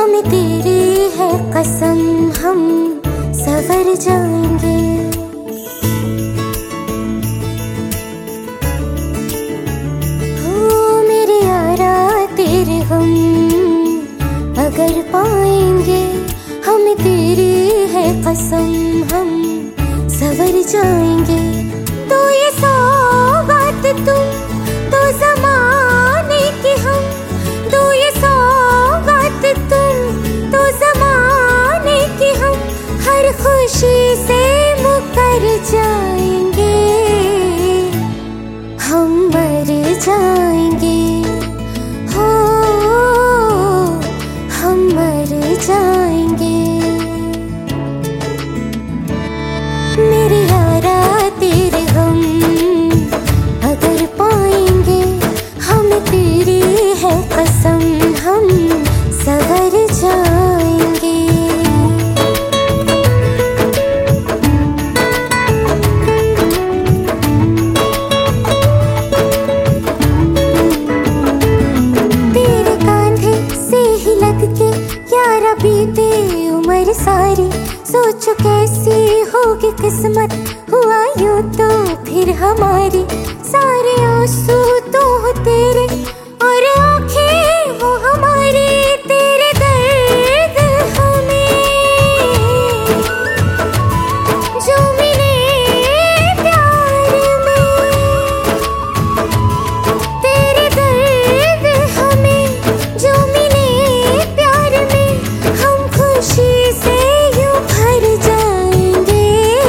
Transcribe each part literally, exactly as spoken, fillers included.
हमें तेरी है कसम, हम सवर जाएंगे। हो मेरे यारा तेरे गम अगर पाएंगे, हमें तेरी है कसम, हम सवर जाएंगे। तो ये सौगात तुम तो ज़माने की हम, तो ये सौगात तुम तो ज़माने की हम, हर खुशी से मुकर जाएंगे, हम मर जाएंगे। हो हम मर जाएंगे। मेरे यारा तेरे गम अगर पाएंगे, हमें तेरी है कसम, हम सवर जाएंगे। तेरे कांधे से ही लग के यारा बीते उम्र सारी, सोचो कैसी होगी किस्मत, हुआ यूं तो फिर हमारी। सारे आंसू तो हो तेरे और आंखें वो हमारी, तेरे दर्द हमें जो मिले प्यार में, तेरे दर्द हमें जो मिले प्यार में, हम खुशी से यूं भर जाएंगे,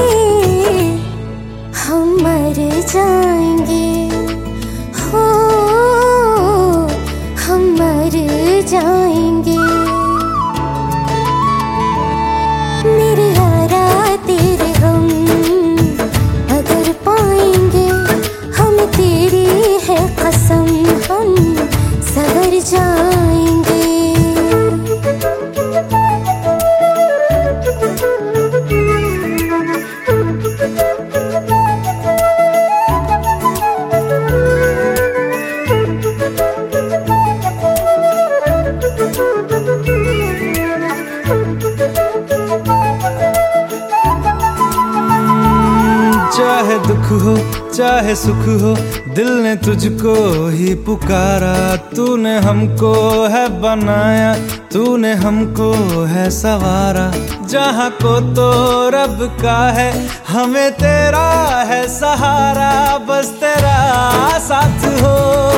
हम मर जाएंगे। हो हम मर जाएंगे। मेरे यारा तेरे गम अगर पाएंगे, हमें तेरी है कसम, हम सवर जाएंगे। चाहे दुख हो चाहे सुख हो, दिल ने तुझको ही पुकारा। तूने हमको है बनाया, तूने हमको है सवारा। जहाँ को तो रब का है, हमें तेरा है सहारा। बस तेरा साथ हो,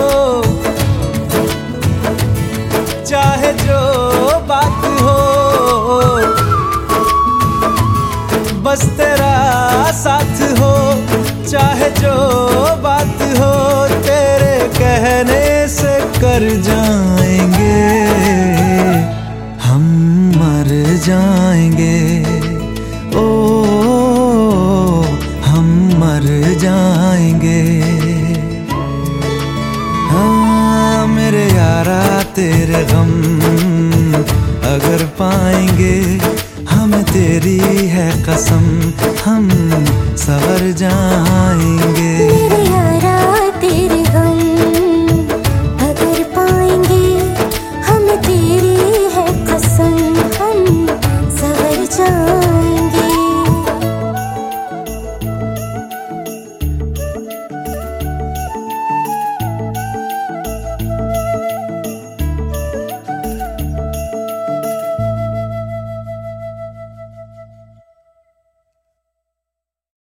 चाहे जो बात हो, बस तेरा साथ हो, चाहे जो बात हो। तेरे कहने से कर जाएंगे, हम मर जाएंगे। ओ हम मर जाएंगे। हाँ मेरे यारा तेरे गम अगर पाएंगे, हमें तेरी है कसम,